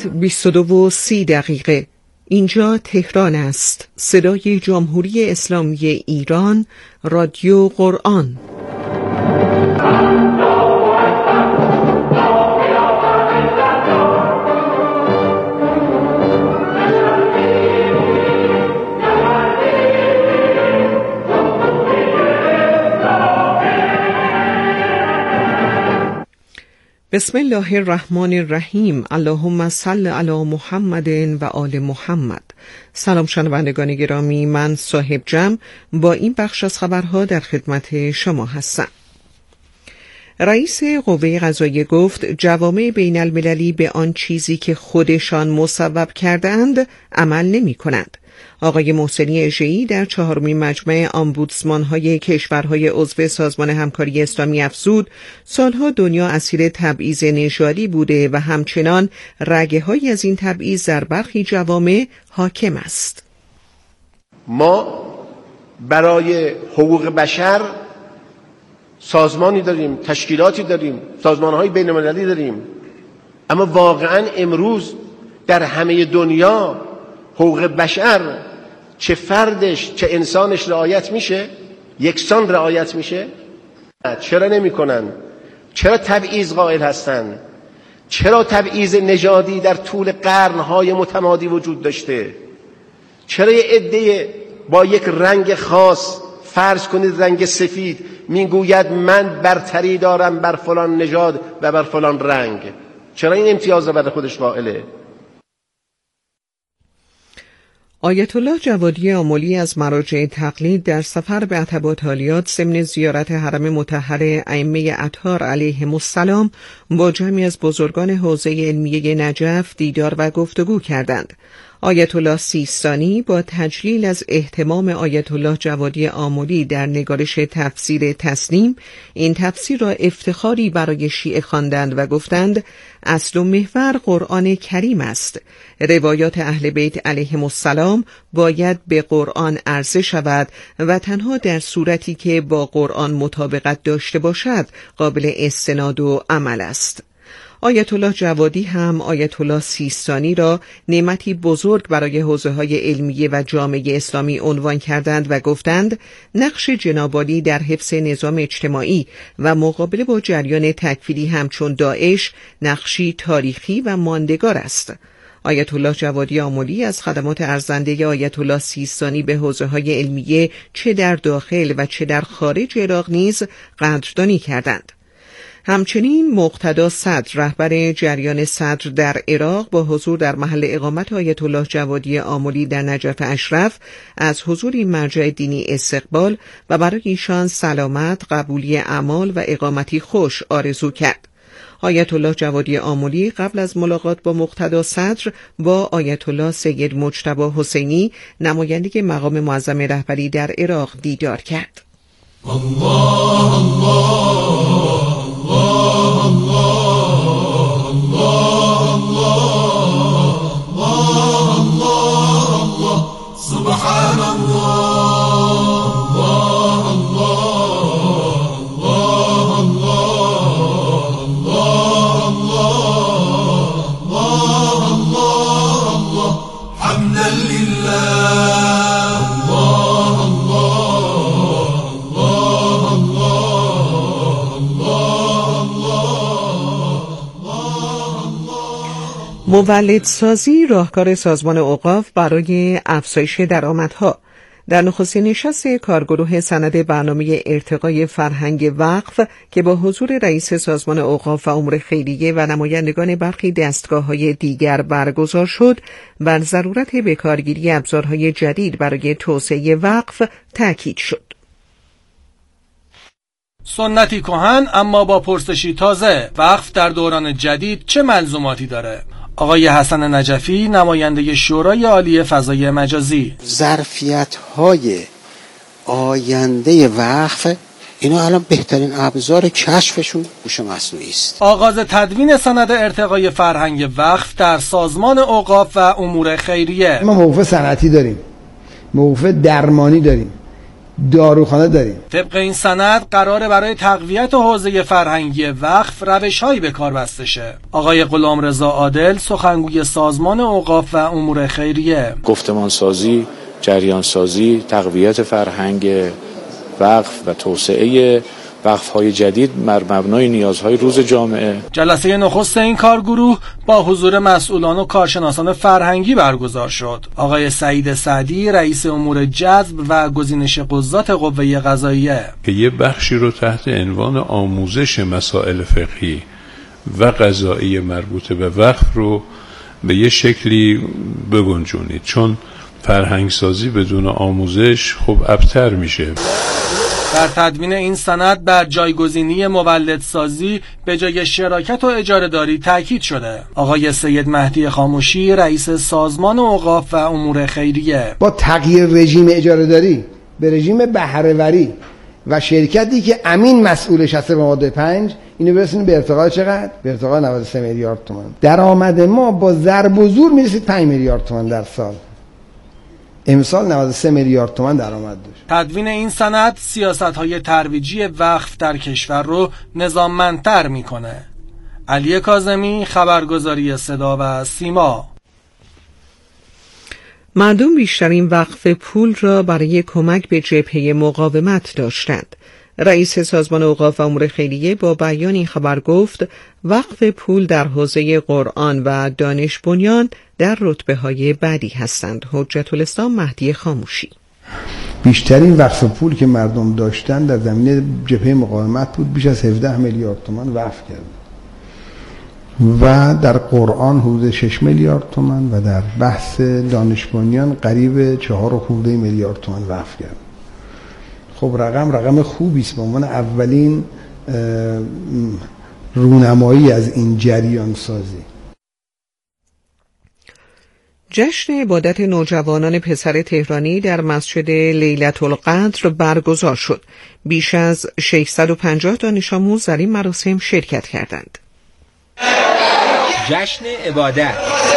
ساعت 22:30. اینجا تهران است. صدای جمهوری اسلامی ایران، رادیو قرآن. بسم الله الرحمن الرحیم. اللهم صل علی محمد و آل محمد. سلام شنوندگان گرامی، من صاحب جمع با این بخش از خبرها در خدمت شما هستم. رئیس قوه قضاییه گفت جوامع بین المللی به آن چیزی که خودشان مصوب کردند عمل نمی کنند. آقای محسنی اژه‌ای در 4مین مجمع آمبودسمان‌های کشورهای عضو سازمان همکاری اسلامی افزود سالها دنیا اسیر تبعیض نژادی بوده و همچنان رگه‌هایی از این تبعیض در برخی جوامع حاکم است. ما برای حقوق بشر سازمانی داریم، تشکیلاتی داریم، سازمان‌های بین‌المللی داریم، اما واقعاً امروز در همه دنیا حقوق بشر چه فردش چه انسانش رعایت میشه؟ یکسان رعایت میشه؟ چرا نمی‌کنن؟ چرا تبعیض قائل هستن؟ چرا تبعیض نژادی در طول قرن‌های متمادی وجود داشته؟ چرا یه عده با یک رنگ خاص، فرض کنید رنگ سفید، میگوید من برتری دارم بر فلان نژاد و بر فلان رنگ؟ چرا این امتیاز رو برای خودش قائله؟ آیت الله جوادی آملی از مراجع تقلید در سفر به عتباتالیات ضمن زیارت حرم مطهر ائمه اطهار علیهم السلام با جمعی از بزرگان حوزه علمیه نجف دیدار و گفتگو کردند. آیت الله سیستانی با تجلیل از اهتمام آیت الله جوادی آملی در نگارش تفسیر تسنیم، این تفسیر را افتخاری برای شیعه خواندند و گفتند اصل و محور قرآن کریم است. روایات اهل بیت علیهم السلام باید به قرآن عرضه شود و تنها در صورتی که با قرآن مطابقت داشته باشد قابل استناد و عمل است. آیت الله جوادی هم آیت الله سیستانی را نعمتی بزرگ برای حوزه‌های علمیه و جامعه اسلامی عنوان کردند و گفتند نقش جناب عالی در حفظ نظام اجتماعی و مقابله با جریان تکفیری همچون داعش نقشی تاریخی و ماندگار است. آیت الله جوادی آملی از خدمات ارزنده آیت الله سیستانی به حوزه‌های علمیه چه در داخل و چه در خارج عراق نیز قدردانی کردند. همچنین مقتدا صدر رهبر جریان صدر در عراق با حضور در محل اقامت آیت الله جوادی آملی در نجف اشرف از حضور این مرجع دینی استقبال و برای ایشان سلامت، قبولی اعمال و اقامتی خوش آرزو کرد. آیت الله جوادی آملی قبل از ملاقات با مقتدا صدر با آیت الله سید مجتبی حسینی نماینده مقام معظم رهبری در عراق دیدار کرد. الله الله الله الله الله الله الله الله سبحان الله الله الله الله الله الله الله الله حمدا لله الله مولدسازی راهکار سازمان اوقاف برای افزایش درآمدها. در نخستین نشست کارگروه سند برنامه ارتقای فرهنگ وقف که با حضور رئیس سازمان اوقاف و امور خیریه و نمایندگان برخی دستگاه‌های دیگر برگزار شد، بر ضرورت بکارگیری ابزارهای جدید برای توسعه وقف تاکید شد. سنتی کهن اما با پرسشی تازه، وقف در دوران جدید چه ملزوماتی داره؟ آقای حسن نجفی نماینده شورای عالی فضای مجازی: ظرفیت‌های آینده وقف اینا الان بهترین ابزار کشفشون هوش مصنوعی است. آغاز تدوین سند ارتقای فرهنگ وقف در سازمان اوقاف و امور خیریه. ما موقف صنعتی داریم، موقف درمانی داریم، داروخانه داریم. طبق این سند قراره برای تقویت حوزه فرهنگی وقف روش‌هایی به کار بسته شه. آقای غلامرضا عادل سخنگوی سازمان اوقاف و امور خیریه: گفتمان سازی، جریان سازی، تقویت فرهنگ وقف و توسعه وقف‌های جدید بر مبنای نیازهای روز جامعه. جلسه نخست این کارگروه با حضور مسئولان و کارشناسان فرهنگی برگزار شد. آقای سعید سعدی رئیس امور جذب و گزینش قضات قوه قضاییه که یه بخشی رو تحت عنوان آموزش مسائل فقهی و قضایی مربوط به وقف رو به یه شکلی بگنجونید، چون فرهنگ سازی بدون آموزش خب ابتر میشه. در تدوین این سند بر جایگزینی مولدسازی به جای شراکت و اجاره داری تاکید شده. آقای سید مهدی خاموشی رئیس سازمان اوقاف و امور خیریه: با تغییر رژیم اجاره داری به رژیم بهره‌وری و شرکتی که امین مسئولش هست به ماده 5 اینو برسونیم به ارتقا چقدر؟ به ارتقا 93 میلیارد تومان. درآمد ما با ضرب و زور میرسید 5 میلیارد تومان در سال. امسال 93 میلیارد تومان درآمد داشت. تدوین این سند سیاست‌های ترویجی وقف در کشور رو نظاممندتر میکنه. علی کاظمی، خبرگزاری صدا و سیما. مردم بیشترین وقف پول را برای کمک به جبهه مقاومت داشتند. رئیس سازمان اوقاف و امور خیریه با بیان این خبر گفت وقف پول در حوزه قرآن و دانش بنیان در رتبه‌های بعدی هستند. حجت الاسلام مهدی خاموشی: بیشترین وقف پول که مردم داشتن در زمینه جبهه مقاومت بود، بیش از 17 میلیارد تومان وقف کرد و در قرآن حدود 6 میلیارد تومان و در بحث دانش بنیان قریب 4 میلیارد تومان وقف کرد. خب رقم خوبی است به عنوان اولین رونمایی از این جریان سازی. جشن عبادت نوجوانان پسر تهرانی در مسجد لیلة القدر برگزار شد. بیش از 650 دانش آموز در این مراسم شرکت کردند. جشن عبادت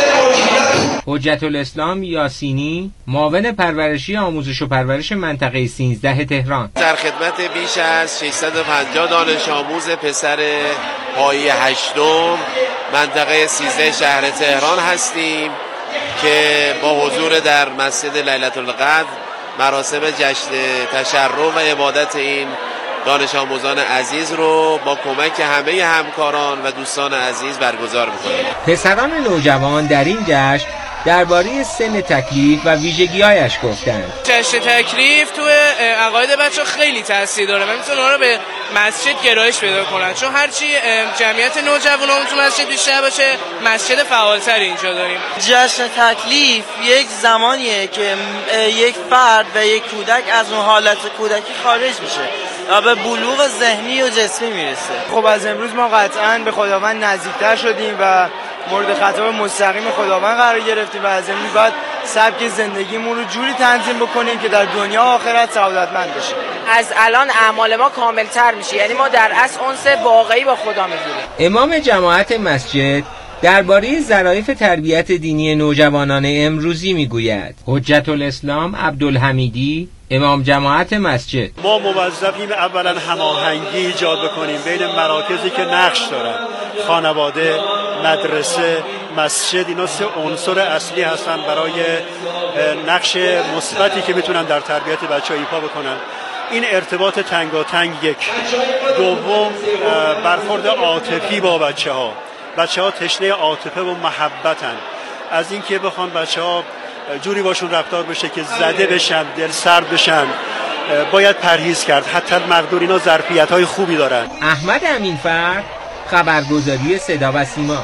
حجت الاسلام یاسینی، معاون پرورشی آموزش و پرورش منطقه 13 تهران: در خدمت بیش از 650 دانش آموز پسر پایه 8 منطقه 13 شهر تهران هستیم که با حضور در مسجد لیلة القدر مراسم جشن تشرف و عبادت این دانش آموزان عزیز رو با کمک همه همکاران و دوستان عزیز برگزار می‌کنیم. پسران نوجوان در این جشن درباره سن تکلیف و ویژگی‌هایش گفتند. جشن تکلیف تو عقاید بچه‌ها خیلی تاثیر داره و میتونه اونا رو به مسجد گرایش پیدا کنن، چون هرچی جمعیت نوجوانان تو مسجد بیشتر باشه مسجد فعالتر اینجا داریم. جشن تکلیف یک زمانیه که یک فرد و یک کودک از اون حالت کودکی خارج میشه و به بلوغ ذهنی و جسمی میرسه. خب از امروز ما قطعاً به خداوند نزدیکتر شدیم و مورد خطاب مستقیم خداوند قرار گرفتیم و از امروز باید سبک زندگیمون رو جوری تنظیم بکنیم که در دنیا و آخرت سعادتمند بشیم. از الان اعمال ما کاملتر میشه، یعنی ما در اصل انس واقعی با خدا میگیریم. امام جماعت مسجد درباره ظرافت تربیت دینی نوجوانان امروزی میگوید. حجت الاسلام عبدالحمیدی، امام جماعت مسجد: ما موظفیم اولا هماهنگی ایجاد بکنیم بین مراکزی که نقش دارن، خانواده، مدرسه، مسجد. اینا 3 عنصر اصلی هستن برای نقش مثبتی که میتونن در تربیت بچه‌ها ایفا بکنن. این ارتباط تنگاتنگ یک. دوم، برخورد عاطفی با بچه‌ها. بچه‌ها تشنه عاطفه و محبتن. از اینکه بخوان بچه‌ها جوری باشون رفتار بشه که زده بشن، دل سرد بشن، باید پرهیز کرد. حتی مقدور اینا ظرفیت‌های خوبی دارن. احمد امینفر، خبرگزاری صدا و سیما: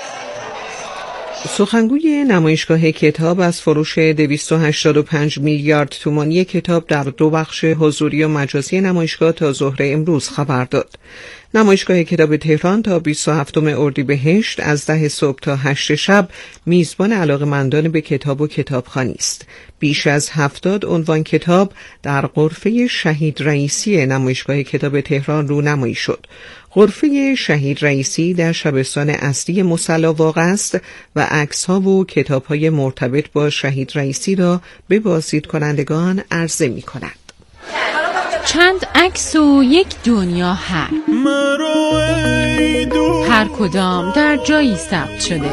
سخنگوی نمایشگاه کتاب از فروش 285 میلیارد تومانی کتاب در 2 بخش حضوری و مجازی نمایشگاه تا ظهر امروز خبر داد. نمایشگاه کتاب تهران تا 27 اردیبهشت از 10 صبح تا 8 شب میزبان علاقه‌مندان به کتاب و کتابخوانی است. بیش از 70 عنوان کتاب در غرفه شهید رئیسی نمایشگاه کتاب تهران رونمایی شد. غرفه شهید رئیسی در شبستان اصلی مصلی واقع است و عکس‌ها و کتاب‌های مرتبط با شهید رئیسی را به بازدیدکنندگان عرضه می‌کند. چند عکس و یک دنیا هم، هر کدام در جایی ثبت شده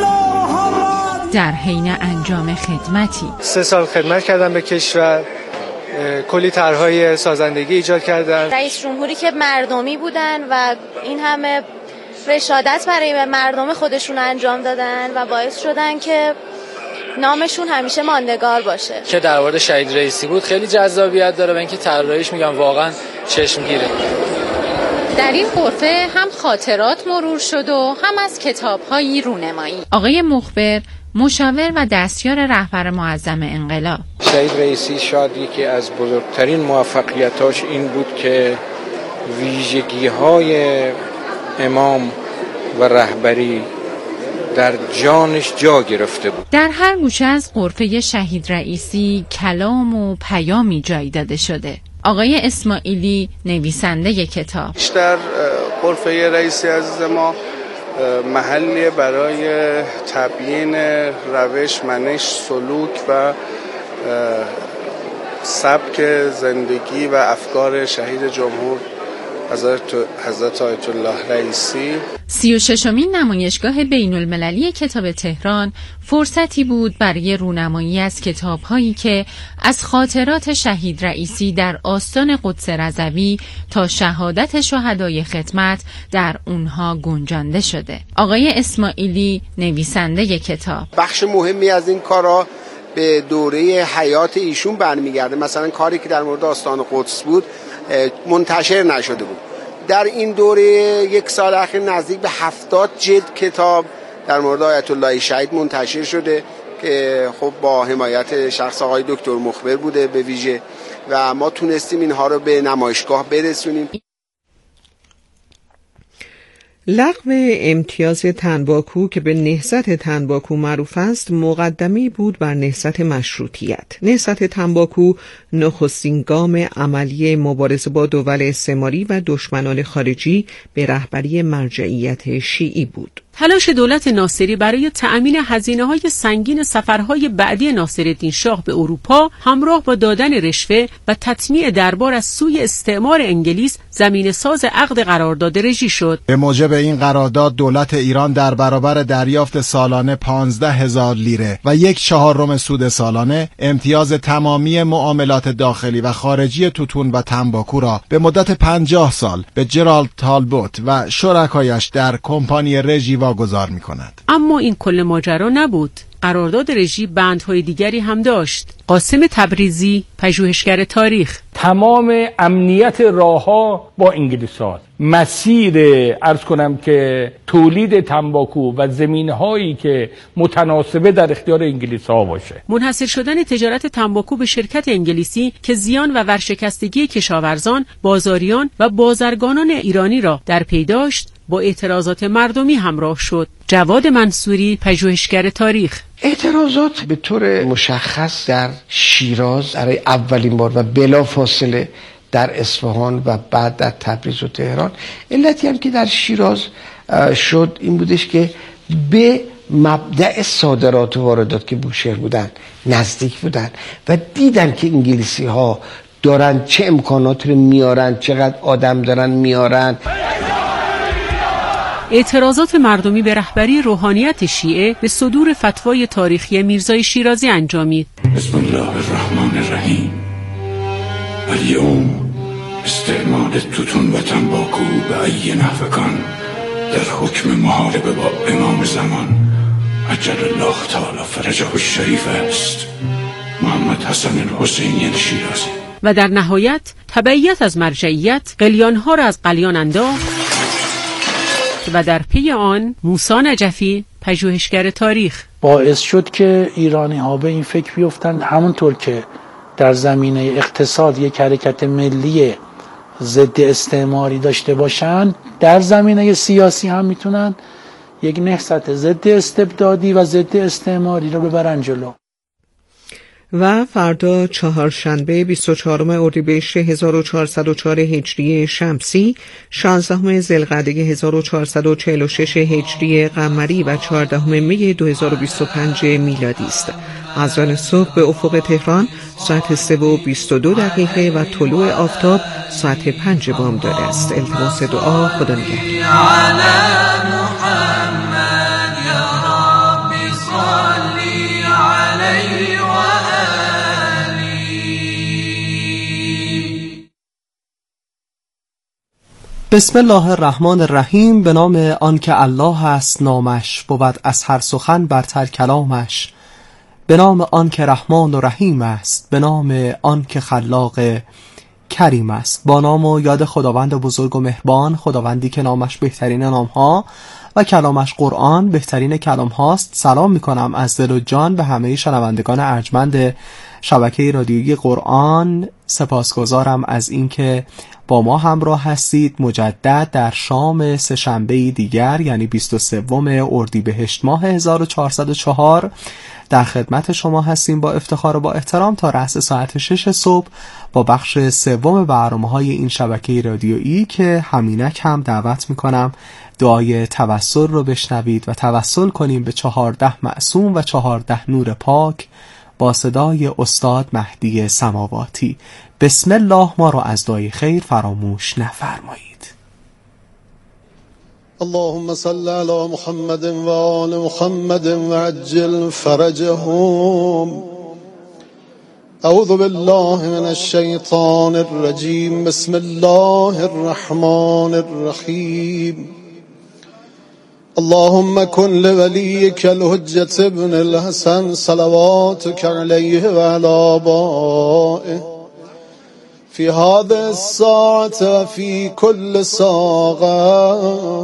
در حین انجام خدمتی. 3 سال خدمت کردم به کشور، کلی طرح‌های سازندگی ایجاد کردن. رئیس جمهوری که مردمی بودن و این همه رشادت برای مردم خودشون انجام دادن و باعث شدن که نامشون همیشه ماندگار باشه. که در مورد شهید رئیسی بود خیلی جذابیت داره و اینکه طراحیش میگم واقعا چشمگیره. در این غرفه هم خاطرات مرور شد و هم از کتاب‌های رونمایی. آقای مخبر، مشاور و دستیار رهبر معظم انقلاب. شهید رئیسی شاید یکی از بزرگترین موفقیتاش این بود که ویژگی‌های امام و رهبری در جانش جا گرفته بود. در هر گوشه از غرفه شهید رئیسی کلام و پیامی جای داده شده. آقای اسماعیلی، نویسنده کتاب. بیشتر غرفه رئیسی عزیز ما محلی برای تبیین روش، منش، سلوک و سبک زندگی و افکار شهید جمهور حضرت آیت الله رئیسی. 36مین نمایشگاه بین المللی کتاب تهران فرصتی بود برای رونمایی از کتاب‌هایی که از خاطرات شهید رئیسی در آستان قدس رضوی تا شهادت شهدای خدمت در اونها گنجانده شده. آقای اسماعیلی، نویسنده کتاب. بخش مهمی از این کارا به دوره حیات ایشون برمیگرده. مثلا کاری که در مورد آستان قدس بود منتشر نشده بود. در این دوره 1 سال اخیر نزدیک به 70 جلد کتاب در مورد آیت الله شهید منتشر شده که خب با حمایت شخص آقای دکتر مخبر بوده به ویژه و ما تونستیم اینها رو به نمایشگاه برسونیم. لغو امتیاز تنباکو که به نهضت تنباکو معروف است مقدمی بود بر نهضت مشروطیت. نهضت تنباکو نخستین گام عملی مبارزه با دول استعماری و دشمنان خارجی به رهبری مرجعیت شیعی بود. تلاش دولت ناصری برای تأمین هزینه‌های سنگین سفرهای بعدی ناصرالدین شاه به اروپا همراه با دادن رشوه و تطمیع دربار از سوی استعمار انگلیس زمینه ساز عقد قرارداد رژی شد. به موجب این قرارداد دولت ایران در برابر دریافت سالانه 15,000 لیره و 1/4 سود سالانه امتیاز تمامی معاملات داخلی و خارجی توتون و تنباکو را به مدت 50 سال به جرالد تالبوت و شرکایش در کمپانی رژی واگذار می‌کند. اما این کل ماجرا نبود. قرارداد رژی بندهای دیگری هم داشت. قاسم تبریزی، پژوهشگر تاریخ. تمام امنیت راه‌ها با انگلیس‌ها، مسیر عرض کنم که تولید تنباکو و زمینه‌هایی که متناسبه در اختیار انگلیس‌ها باشه. منحصر شدن تجارت تنباکو به شرکت انگلیسی که زیان و ورشکستگی کشاورزان، بازاریان و بازرگانان ایرانی را در پی داشت، با اعتراضات مردمی همراه شد. جواد منصوری، پژوهشگر تاریخ. اعتراضات به طور مشخص در شیراز برای اولین بار و بلا فاصله در اصفهان و بعد در تبریز و تهران. علتی هم که در شیراز شد این بودش که به مبدأ صادرات و واردات که بوشهر بودن نزدیک بودن و دیدن که انگلیسی ها دارن چه امکانات رو میارن، چقدر آدم دارن میارن. اعتراضات مردمی به رهبری روحانیت شیعه به صدور فتوای تاریخی میرزای شیرازی انجامید. بسم الله الرحمن الرحیم. الیوم استعمال توتون و تنباکو به ای نحو کان در حکم محاربه با امام زمان عجل الله تعالی فرجه الشریف است، محمد حسن الحسینی شیرازی. و در نهایت تبعیت از مرجعیت قلیانها را از قلیان انداخت و در پی آن موسی نجفی، پژوهشگر تاریخ، باعث شد که ایرانی ها به این فکر بیفتند همونطور که در زمینه اقتصاد یک حرکت ملی ضد استعماری داشته باشند، در زمینه سیاسی هم میتونن یک نهضت ضد استبدادی و ضد استعماری رو ببرن جلو. و فردا چهارشنبه 24 اردیبهشت 1404 هجری شمسی، 16 ذوالقعده 1446 هجری قمری و 14 می 2025 میلادی است. اذان صبح به افق تهران ساعت 3:22 و طلوع آفتاب ساعت 5 بامداد است. التماس دعا. خدا نگهدار. بسم الله الرحمن الرحیم. به نام آن که الله است نامش، بود از هر سخن برتر کلامش. به نام آن که رحمان و رحیم است، به نام آن که خلاق کریم است. با نام و یاد خداوند بزرگ و مهربان، خداوندی که نامش بهترین نامها و کلامش قرآن بهترین کلام هاست. سلام میکنم از دل و جان به همه شنوندگان ارجمند شبکه رادیویی قرآن. سپاسگزارم از اینکه با ما همراه هستید. مجدد در شام سه‌شنبه دیگر، یعنی 23 اردیبهشت ماه 1404 در خدمت شما هستیم با افتخار و با احترام تا رأس ساعت 6 صبح با بخش سوم برنامه‌های این شبکه رادیویی که همینک هم دعوت میکنم دعای توسل رو بشنوید و توسل کنیم به 14 معصوم و 14 نور پاک با صدای استاد مهدی سماواتی. بسم الله ما رو از دعای خیر فراموش نفرمایید. اللهم صل علی محمد و آل محمد و عجل فرجهم. اعوذ بالله من الشیطان الرجیم. بسم الله الرحمن الرحیم. اللهم کن لولیک الحجة ابن الحسن صلواتک علیه و علی آبائه فی هذه الساعة و فی کل ساعة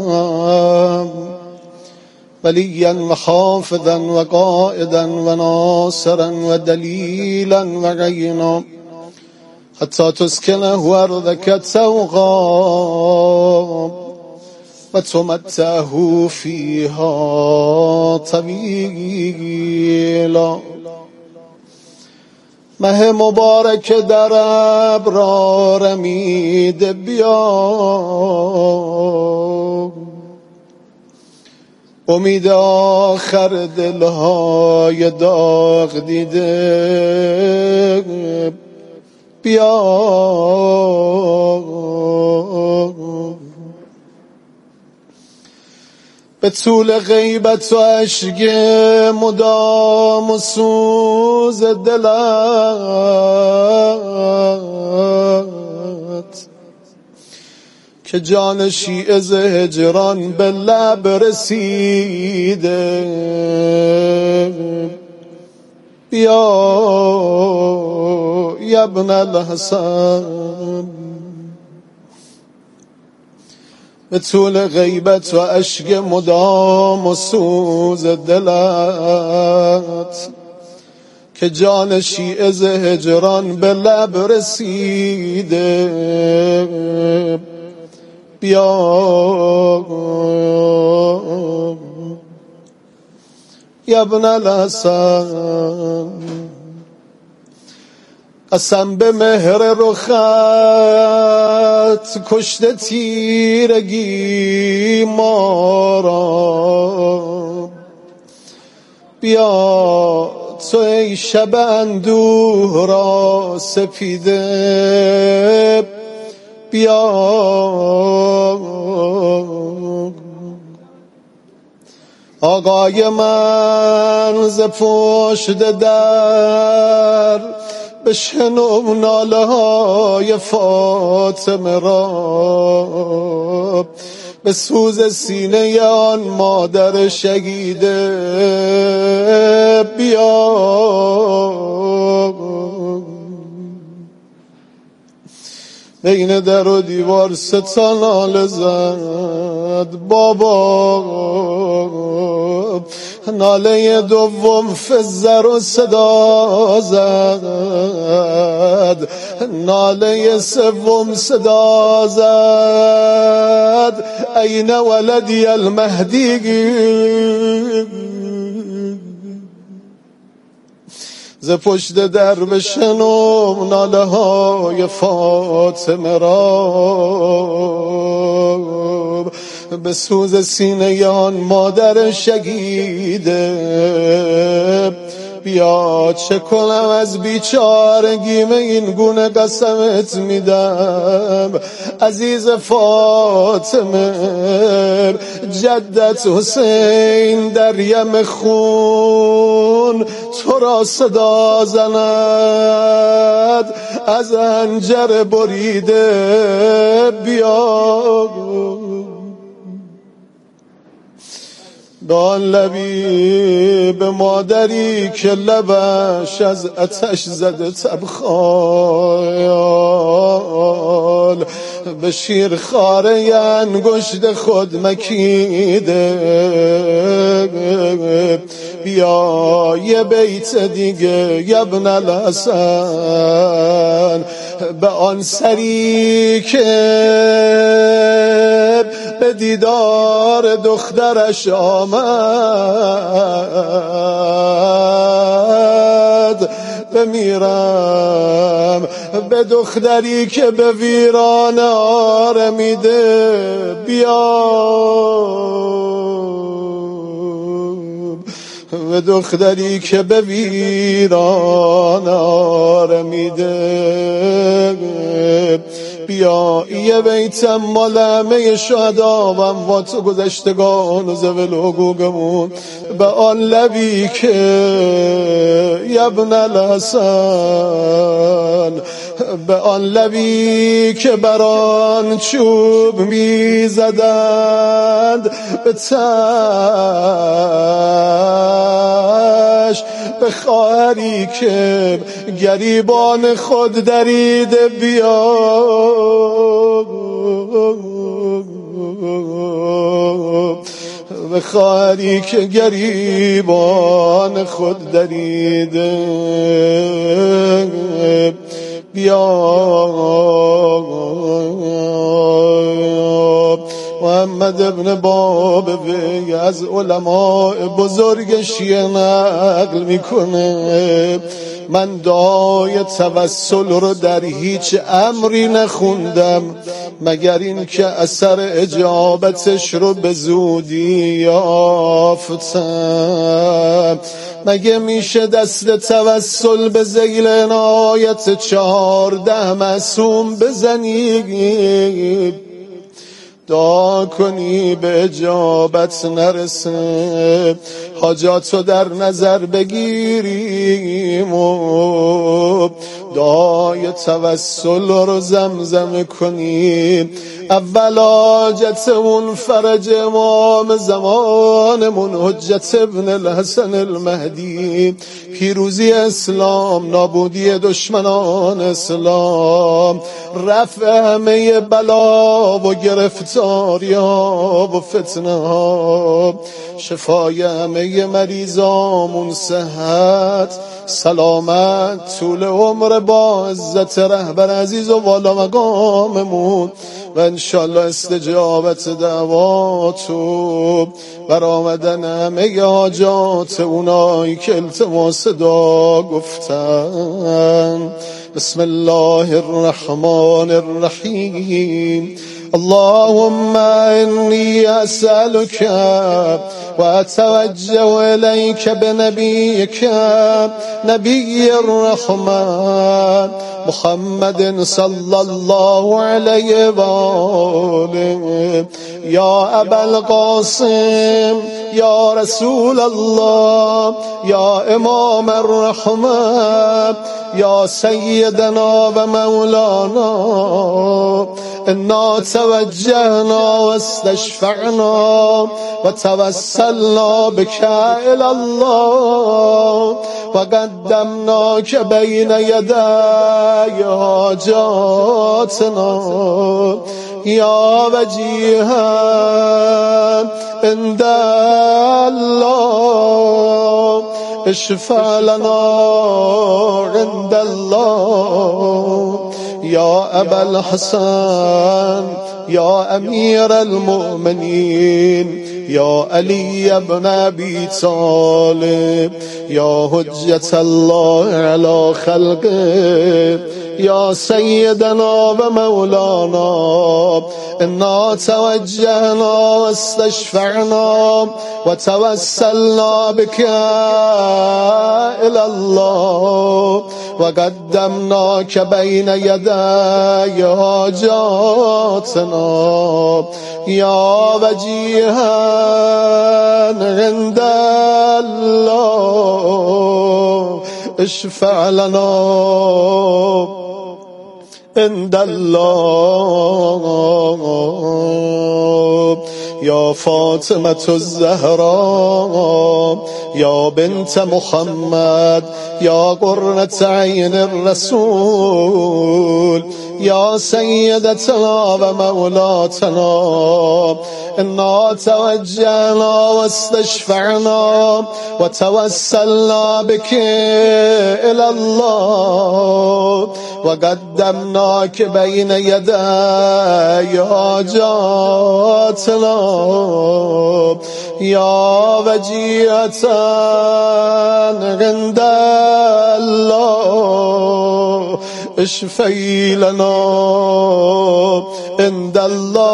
ولیا و حافظا و قائدا و ناصرا و دلیلا و عینا حتی تسکنه ارضک طوقا و تمتعه فیها طویلا. مه مبارک در ابرار رمیده بیا، امید آخر دلهای داغ دیده بیا. به طول غیبت و اشک مدام و سوز دلت که جان شیعه ز هجران به لب رسیده بیا یا ابن الحسن. به طول غیبت و اشک مدام و سوز دلت که جان شیعه ز هجران به لب رسیده بیا یا ابن الحسن. قسم به مهر رخت کشته تیرگی ما را بیا تو ای شب اندوه را سپیده بیا. آقای من ز پشت در بشنو ناله های فاطمه را، به سوز سینه آن مادر شهیده بیا. بین در و دیوار ستا ناله زد بابا، ناله دوم فزر و صدا زد، ناله سوم صدا زد این ولدی المهدی. ز پشت در بشنو ناله های فاطمه را، به سوز سینه آن مادر شهیده. بیا چه کنم از بیچارگیم این گونه قسمت میدم عزیز فاطمه، جدت حسین در یم خون تو را صدا زند از حنجر بریده. بیا به آن لبیب مادری که لبش از آتش زده تبخال، به شیر خاره انگشت خود مکیده. بیا یه بیت دیگه ابن الحسن، به آن سری که به دیدار دخترش آمد، بمیرم به دختری که به ویرانه آرمیده. بیا به دختری که به ویرانه آرمیده. بیا یه بیتم مال همه شهدا و اموات و گذشتگان و زول حقوقمون، به آن لبی که ابن الحسن، به آن لبی که بران چوب میزدند به تش، به خواهری که گریبان خود دریده. بیا به خواهری که گریبان خود دریده. بیا محمد ابن بابوی از علماء بزرگ شیعه نقل میکنه، من دعای توسل رو در هیچ امری نخوندم مگر این که اثر اجابتش رو به زودی یافتم. مگه میشه دست توسل به ذیل عنایت 14 معصوم بزنی، دعا کنی به اجابت نرسه، حاجاتو در نظر بگیریم و دعای توسل رو زمزمه کنیم. اول حاجت اون فرج امام زمانمون حجت ابن الحسن المهدی، پیروزی اسلام، نابودی دشمنان اسلام، رفع همه بلا و گرفتاری ها و فتنه ها، شفای همه مریضامون، صحت، سلامت، طول عمر با عزت رهبر عزیز و والا مقاممون و انشالله استجابت دعوات و برآمدن همه حاجات اونایی که التماس دعا گفتن. بسم الله الرحمن الرحیم. اللهم إني أسألك وأتوجه إليك بنبيك نبي الرحمن محمد صلى الله عليه وآله، يا أبا القاسم، يا رسول الله، يا إمام الرحمة، يا سيدنا ومولانا، إنا توجهنا واستشفعنا وتوسلنا بك إلى الله وقدمناك بين يدي حاجاتنا، يا وجيها عند الله اشفع لنا عند الله، يا أبا الحسن یا امیر المؤمنین یا علی ابن ابی طالب یا حجت الله علی خلقه یا سیدنا و مولانا انا توجهنا و استشفعنا و توسلنا بك الى الله و قدمناك بین یدی حاجاتنا یا وجیها عند الله اشفع لنا عند الله یا فاطمة الزهراء یا بنت محمد یا قرة عین الرسول یا سیدتنا و مولاتنا انا توجهنا و استشفعنا و توسلنا بك الى الله و قدمناك بین یدی حاجاتنا یا وجیهة عند الله اشفعی لنا عند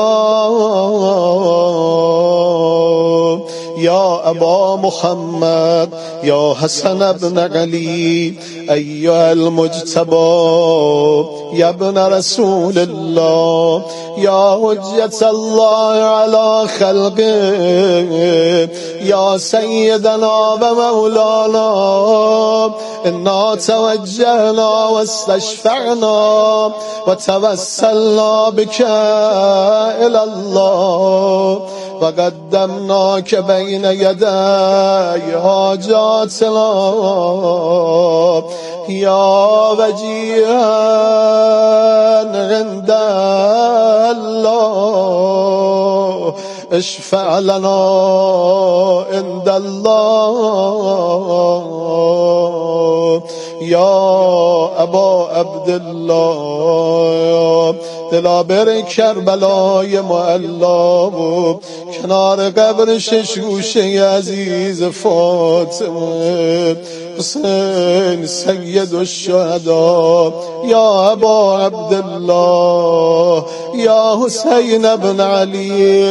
الله یا ابا محمد یا حسن بن علی ایها المجتبی یا ابن رسول الله یا حجت الله علی خلقه یا سیدنا و مولانا انا توجهنا و استشفعنا و توسلنا بك الى الله و قدمناك بین یدی حاجاتنا یا وجیها عند الله اشفع لنا عند الله یا ابا عبدالله دلابر کربلای معلا و کنار قبر شش گوشه عزیز فاطمه حسین سید الشهدا یا ابا عبدالله یا حسین ابن علی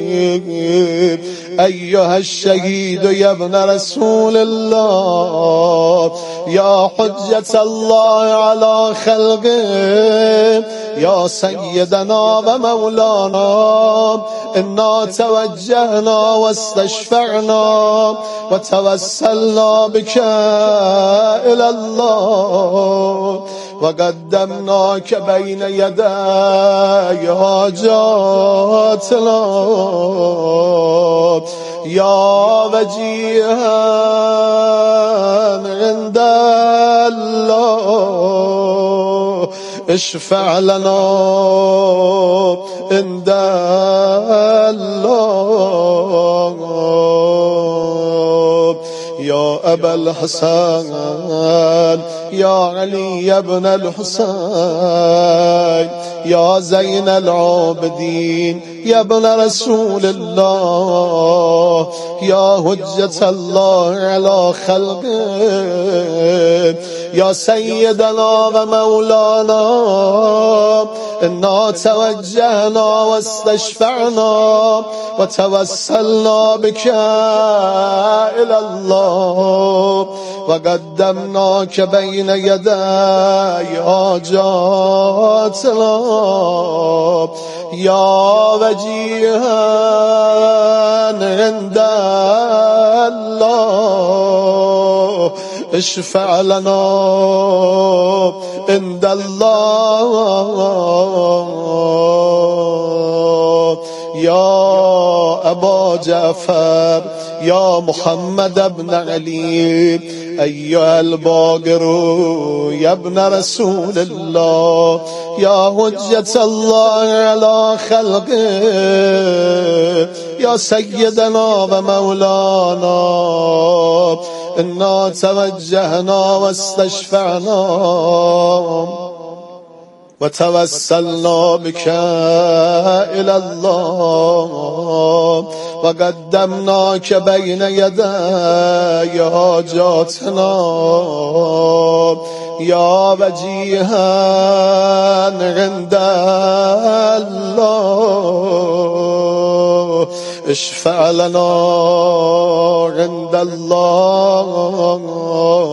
ایها الشهید یا ابن رسول الله یا حجت الله علی خلقه یا سیدنا و مولانا انا توجهنا و استشفعنا و توسلنا بك الى الله و قدمناك بین یدی حاجاتنا یا وجیها عند الله اشفع لنا عند الله یا ابا الحسن یا علی بن الحسین یا زین العابدین یا ابن رسول الله یا حجت الله علی خلقه یا سیدنا و مولانا انا توجهنا و استشفعنا و توسلنا بك الى الله و قدمناك بین یدی حاجاتنا یا وجیها عند الله اشفع لنا عند الله یا ابا جعفر یا محمد بن علی ایها الباقر یا ابن رسول الله یا حجت الله علی خلقه یا سیدنا و مولانا انا توجهنا و استشفعنا و توسلنا بك الى الله و قدمناك بین یدی حاجاتنا یا وجیها عند الله اشفع لنا عند الله